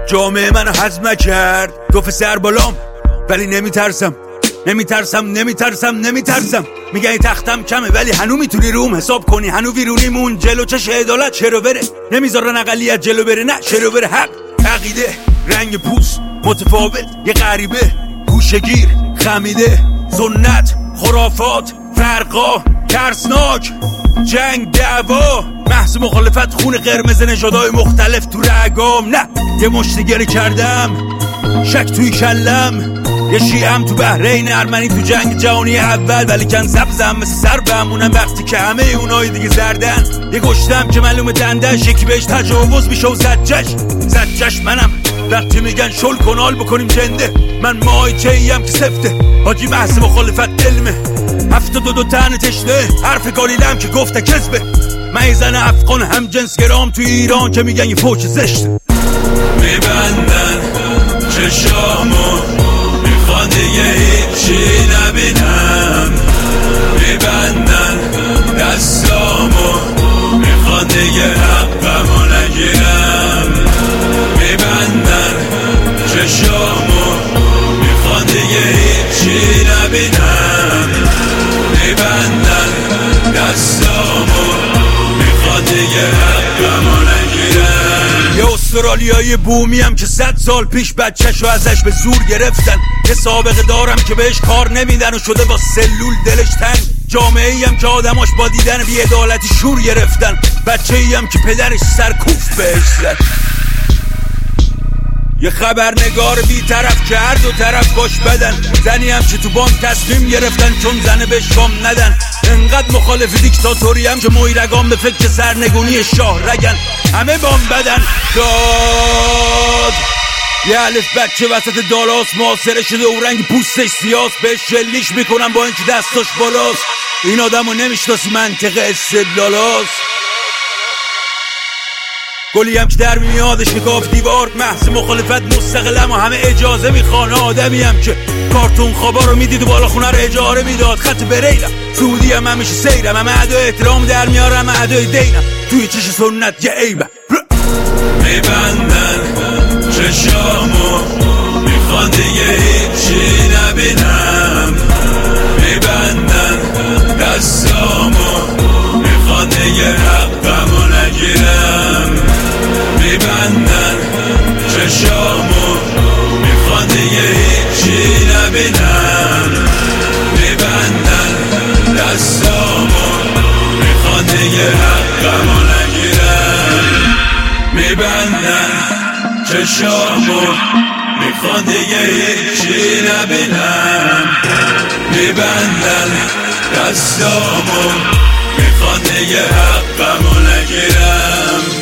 جامعه منو هضم نکرد. گفت سر بالام ولی نمیترسم. میگن این تختم کمه ولی هنو میتونی روم حساب کنی. هنو ویرونیمون جلو چش عدالت چرا بره. نمیذارن اقلیت جلو بره، نه چرا بره. حق، عقیده، رنگ پوست متفاوت، یه غریبه، گوشگیر، خمیده، سنت، خرافات، فرقا، ترسناک، جنگ، دعوا، محض مخالفت، خون قرمز نژادهای مختلف تو رگام. نه یه مشتگری کردم، شک توی کلم، یه شیعم تو بحرین، ارمنی تو جنگ جهانی اول، ولی کن سبزم مثل سر بمونم وقتی که همه اونای دیگه زردن. یه گشتم که معلومه دندش، یکی بهش تجاوز میشه و زجش منم. وقتی میگن شل کنال بکنیم جنده، من مایچه‌ایم که سفته حاجی محض مخالفت علمه. 72 تن تشنه، حرف گالیلم که گفته کذبه. من یه زن افغان هم جنس گرام تو ایران که میگن یه فوش زشته. میبندن چشامو، میخوان دیگه هیچی نبینم. میبندن دستامو، میخوان دیگه حقمو نگیرم. میبندن چشامو، میخوان دیگه هیچی نبینم. میبندن دستامو، میخوان دیگه حقمو نگیرم. یه استرالیایی بومیم که 100 سال پیش بچه‌شو ازش به زور گرفتن. یه سابقه دارم که بهش کار نمیدن و شده با سلول دلش تنگ. جامعه‌ایم که آدماش با دیدن بی‌عدالتی شور گرفتن. بچه‌ایم که پدرش سرکوف بهش زد. یه خبرنگار بی‌طرف که هر دو طرف باش بدن. زنیم که تو بانک تصمیم گرفتن چون زنه بهش وام ندن. انقدر مخالف دیکتاتوریم که مویرگان به فکر سرنگونی شاه رگن. همه بام بدن داد. یه الف بچه وسط دالاس معاصره شده و رنگ پوستش سیاست. بهش شلیش میکنن با اینکه دستاش بالاست. این آدمو نمیشناسی، منطقه استدلالاست. گلیم که در میادش نگاه دیوار، محض مخالفت مستقلم و همه اجازه میخوان. آدمیم که کارتون خوابا رو میدید و بالا خونه رو اجاره میداد. خط بریلم سعودی هم همیشه سیرم، همه ادای احترام در میارم، همه ادای دینم توی چش سنت یه عیبم. میبندن چشامو، میخوان دیگه هیچی نبینم. میبندن دستامو، میخوان دیگه حقمو نگیرم. میبندن چشامو، میخوان دیگه هیچی نبینم. میبندن دستامو، میخوان دیگه حقمو نگیرم. میبندن چشامو، میخوان دیگه هیچی نبینم. میبندن دستامو، میخوان دیگه حقمو نگیرم.